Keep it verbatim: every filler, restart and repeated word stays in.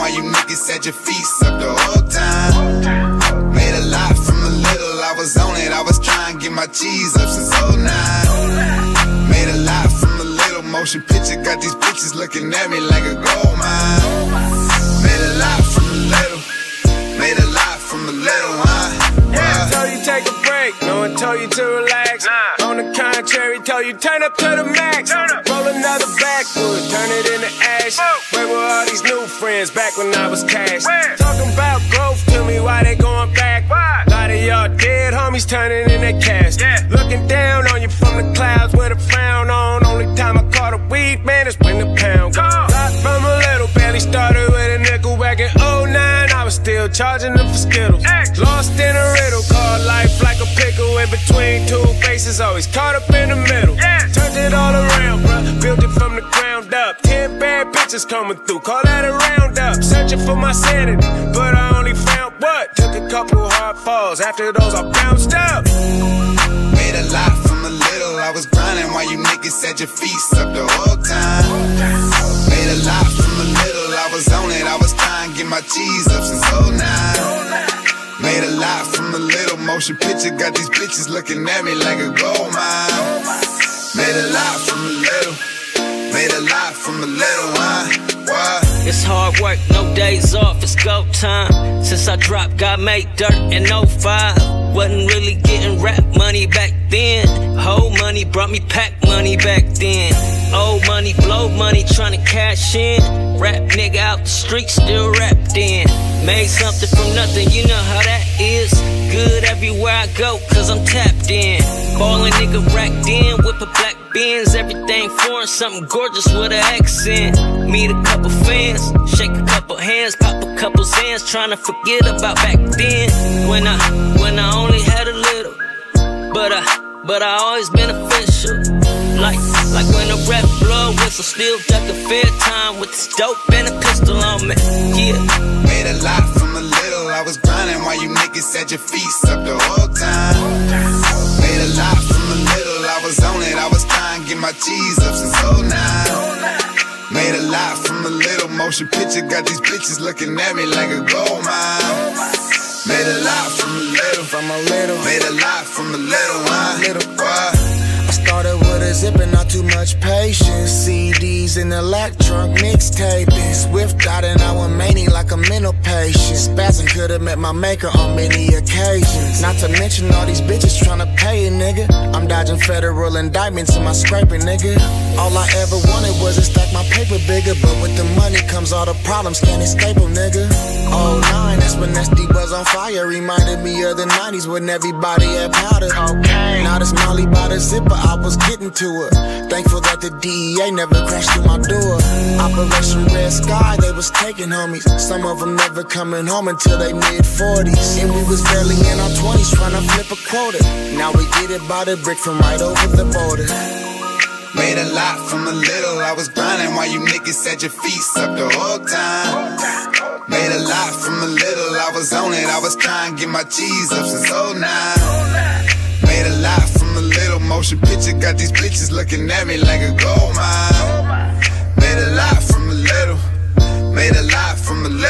while you niggas had your feet up the whole time. Made a lot from the little, I was on it. I was trying to get my cheese up since oh nine. Made a lot from the little, motion picture got these bitches looking at me like a gold mine. Made a lot from the little, made a lot from the little, huh? Yeah, told you take a break, no one told you to relax. Nah. On the contrary, told you turn up to the max. Roll another backwood, turn it into ash. Where were all these new friends back when I was cash? Where? Talking about growth, tell me why they going back. Why? A lot of y'all dead homies turning in their cash. Yeah. Looking down on you from the clouds with a frown on. Only time I caught a weed, man, is when the pound gone. Lot from a little, barely started with a nickel back in oh nine. I was still charging them for Skittles. Lost in a riddle, called life like a pickle in between two faces, always caught up in the middle. Yeah. Turned it all around, bruh, built it from the ground up. Ten bad bitches coming through, call that a roundup. Searching for my sanity, but I only found what? Took a couple hard falls, after those I bounced up. Made a lot from a little, I was grinding while you niggas had your feet up the whole time. Made a lot from a little, I was on it. I was trying to get my cheese up since oh nine. Made a lot from a little, motion picture got these bitches looking at me like a gold mine. Made a lot from a little, made a lot from a little, huh? Why? It's hard work, no days off, it's go time. Since I dropped, God made dirt in oh five. Wasn't really getting rap money back then. Whole money brought me pack money back then. Old money, blow money, tryna cash in. Rap nigga out the street, still rapped in. Made something from nothing, you know how that is. Good everywhere I go, cause I'm tapped in. Ballin' nigga racked in, whip a black Benz. Everything foreign, something gorgeous with an accent. Meet a couple fans, shake a couple hands, pop a couple hands, tryna forget about back then. When I, when I only had a little, but I, but I always been official. Like, like when a rap blow whistle, still duck a fair time with this dope and a pistol on me. Yeah. Made a lot from a little, I was grinding while you niggas had your feet up the whole time. Made a lot from a little, I was on it. I was trying to get my cheese up since oh nine. Made a lot from a little, motion picture got these bitches looking at me like a gold mine. Made a lot from a little, from a little, made a lot from a little, huh? Little. Why? I started with a zip and not too much patience. C Ds in the lack trunk, mixtaping. Swift out and I went mania like a mental patient. Spazzing could've met my maker on many occasions. Not to mention all these bitches tryna pay a nigga. I'm dodging federal indictments in my scraping, nigga. All I ever wanted was to stack my paper bigger, but with the money comes all the problems, can't escape them, nigga. oh nine, that's when S D was on fire. Reminded me of the nineties when everybody had powder. Cocaine. Now this Molly by the zipper, I was getting to it. Thankful that the D E A never crashed through my door. Operation Red Sky, they was taking homies. Some of them never coming home until they mid forties. And we was barely in our twenties trying to flip a quota. Now we get it by the brick from right over the border. Made a lot from a little, I was grinding while you niggas had your feet up the whole time. Made a lot from a little, I was on it. I was trying to get my cheese up since oh nine. Made a lot from a little, motion picture got these bitches looking at me like a gold mine. Made a lot from a little, made a lot from a little.